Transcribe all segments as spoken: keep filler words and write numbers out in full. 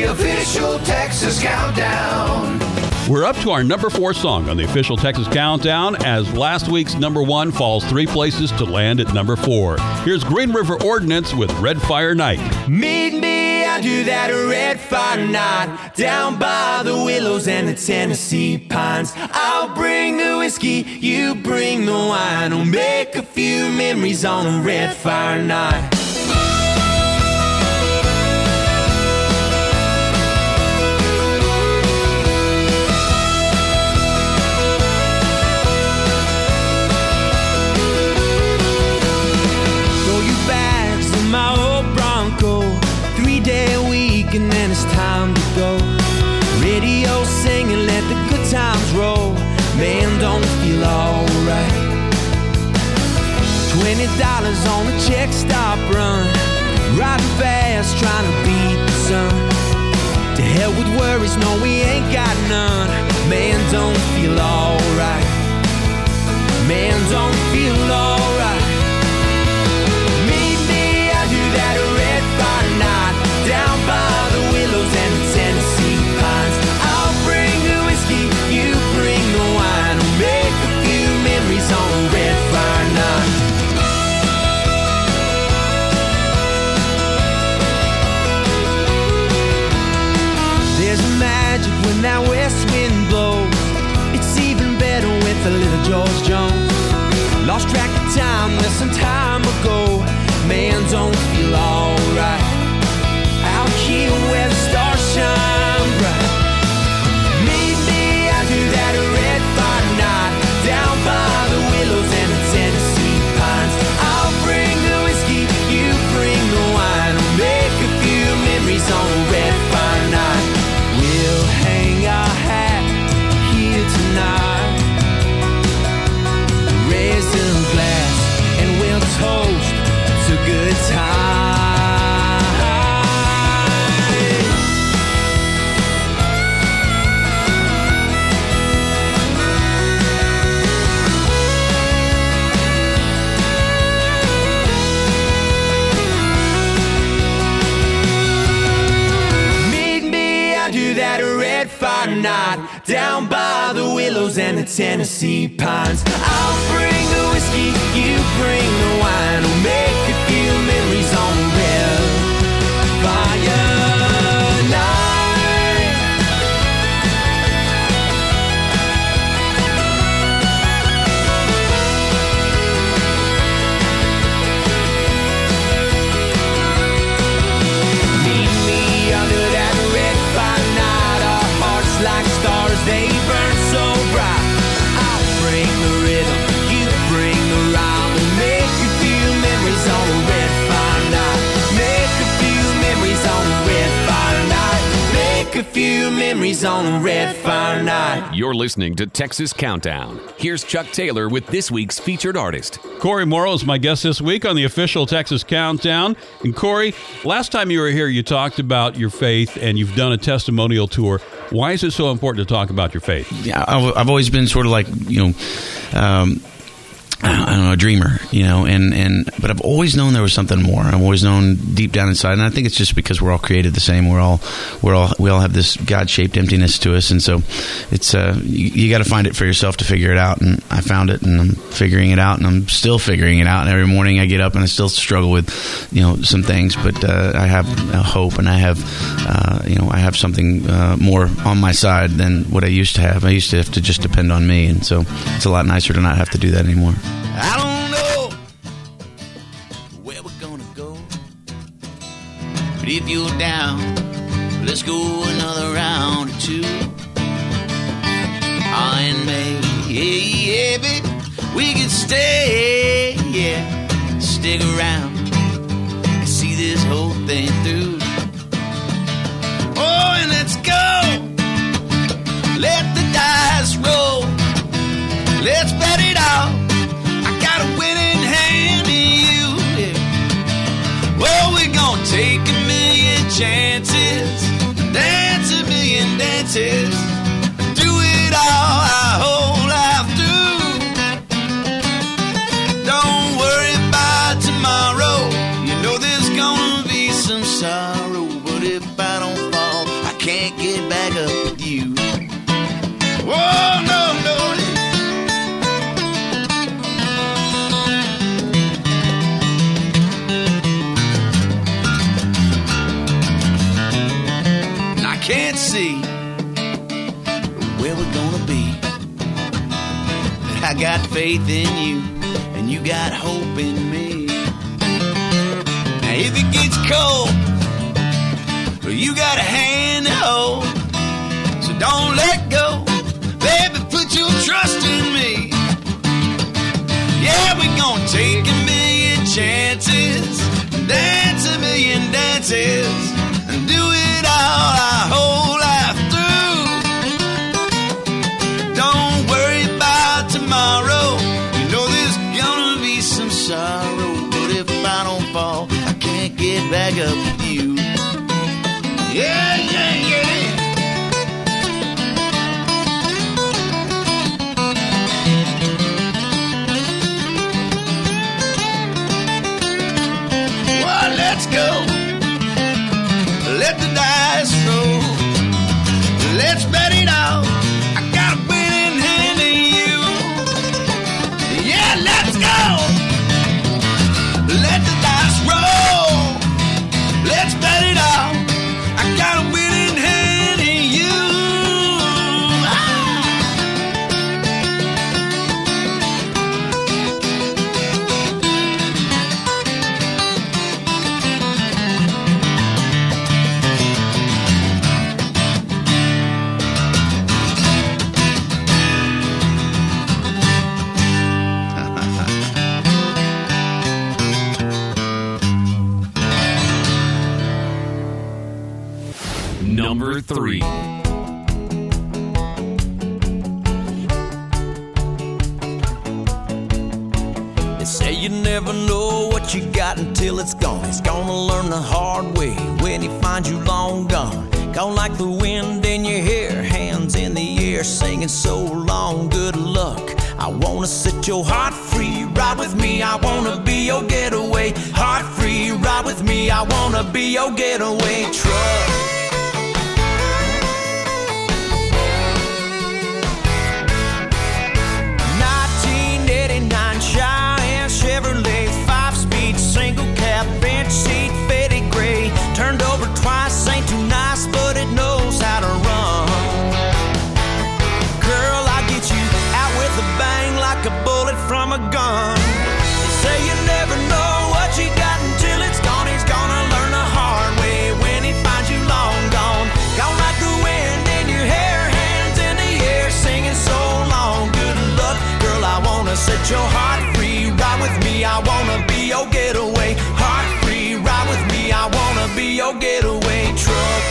the official Texas Countdown. We're up to our number four song on the official Texas Countdown as last week's number one falls three places to land at number four. Here's Green River Ordinance with Red Fire Night. Meet me under that red fire night, down by the willows and the Tennessee pines. I'll bring the whiskey, you bring the wine. We'll make a few memories on a red fire night. And then it's time to go. Radio singing, let the good times roll. Man, don't feel alright. Twenty dollars on a check stop run, riding fast, trying to beat the sun. To hell with worries, no, we ain't got none. Man, don't feel alright. Man, don't feel alright. Meet me under that red fire night, down by the willows and the Tennessee pines. I'll bring the whiskey, you bring the wine. We'll make a few memories on a red fire night. There's magic when that west wind blows. It's even better with a little George Jones. Lost track of time, less some time ago. Man, don't feel alright. Out here where the stars shine bright. Meet me under that red fire night, down by the willows and the Tennessee pines. I'll bring the whiskey, you bring the wine. We'll make a few memories on a red fire night. We'll hang our hat here tonight, raise a glass and we'll toast to good times. Fire night, down by the willows and the Tennessee pines. I'll bring the whiskey, you bring the wine. We'll make a few memories on the red fire night. Meet me under that red fire night. Like stars, they burn so bright. I'll bring the rhythm, you bring the rhyme. We'll make a few memories on a red fire night. Make a few memories on a red fire night. Make a few memories on a red fire night. You're listening to Texas Countdown. Here's Chuck Taylor with this week's featured artist. Corey Morrow is my guest this week on the official Texas Countdown. And Corey, last time you were here, you talked about your faith and you've done a testimonial tour. Why is it so important to talk about your faith? Yeah, I've, I've always been sort of like, you know, um, I don't know, a dreamer, you know, and, and but I've always known there was something more. I've always known deep down inside, and I think it's just because we're all created the same. We're all we're all we all have this God-shaped emptiness to us, and so it's uh, you, you got to find it for yourself to figure it out. And I found it, and I'm figuring it out, and I'm still figuring it out. And every morning I get up, and I still struggle with, you know, some things, but uh, I have a hope, and I have uh, you know I have something uh, more on my side than what I used to have. I used to have to just depend on me, and so it's a lot nicer to not have to do that anymore. I don't know where we're gonna go, but if you're down, let's go another round or two. I and May, yeah, yeah, baby, we could stay, yeah, stick around and see this whole thing through. Oh, and let's go, let the dice roll, let's bet it out. Got a winning hand in you, yeah. Well, we're gonna take a million chances, dance a million dances, do it all our whole life through. Don't worry about tomorrow, you know there's gonna be some sorrow, but if I don't fall, can't get back up with you. Whoa, no, no. And I can't see where we're gonna be. But I got faith in you, and you got hope in me. Now if it gets cold, you got a hand to hold, so don't let go. Baby, put your trust in me. Yeah, we're gonna take a million chances, dance a million dances, and do it all our whole life through. Don't worry about tomorrow. You know there's gonna be some sorrow, but if I don't fall, I can't get back up with you. Yeah, yeah, yeah. Well, let's go. Let the dice roll. Let's bet it all. I got a winning hand in you. Yeah, let's go. Let the dice roll. Let's bet it all. I got a winning hand in you. Ah! Number three. They say you never know what you got until it's gone. He's gonna learn the hard way when he finds you long gone. Gone like the wind in your hair, hands in the air, singing so long, good luck. I wanna set your heart free, ride with me, I wanna be your getaway. Heart free, ride with me, I wanna be your getaway truck. Cheyenne Chevrolet, five-speed, single cab, bench seat, faded gray. Turned over twice, ain't too nice, but it knows how to run. Girl, I get you out with a bang like a bullet from a gun. They say you never know what you got until it's gone. He's gonna learn the hard way when he finds you long gone. Gone like the wind in your hair, hands in the air, singing so long, good luck. Girl, I wanna set your heart free, ride with me, I wanna be your getaway. Heart free, ride with me, I wanna be your getaway truck.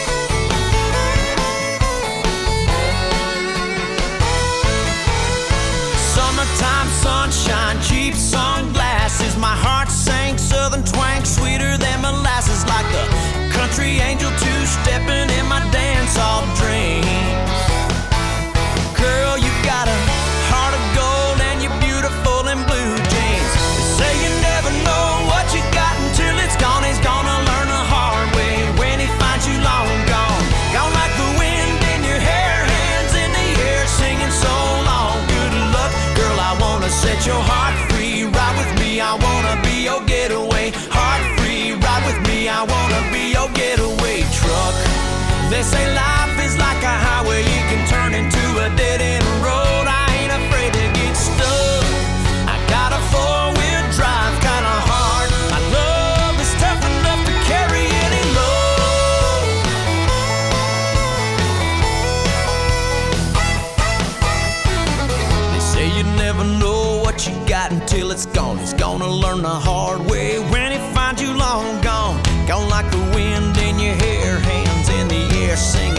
Summertime sunshine, cheap sunglasses. My heart sang southern twang, sweeter than molasses. Like a country angel two-stepping in my dance-hall dreams. Girl, you got a heart of gold and you're beautiful in blue jeans. They say you never know what you got until it's gone. He's gonna learn the hard way when he finds you long gone. Gone like the wind in your hair, hands in the air, singing so long, good luck. Girl, I wanna set your heart free, ride with me, I wanna be your getaway. Heart free, ride with me, I wanna be your getaway truck. They say life is like a highway, you can turn into a dead-end road. I ain't afraid to get stuck. I got a four-wheel drive, kinda hard. My love is tough enough to carry any load. They say you never know what you got until it's gone. He's gonna learn the hard way when he finds you long gone. Gone like the wind in your hair, hands in the air, sing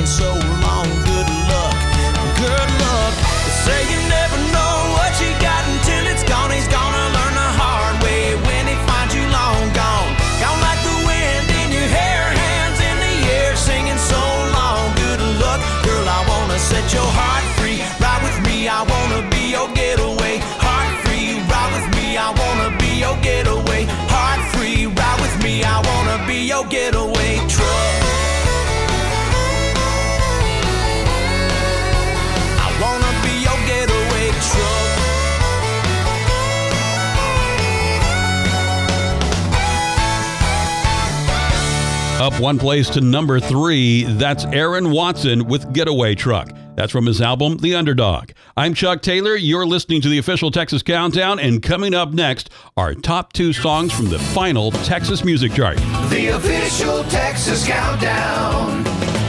Up one place to number three, that's Aaron Watson with Getaway Truck. That's from his album, The Underdog. I'm Chuck Taylor. You're listening to the official Texas Countdown, and coming up next, our top two songs from the final Texas Music Chart. The official Texas Countdown.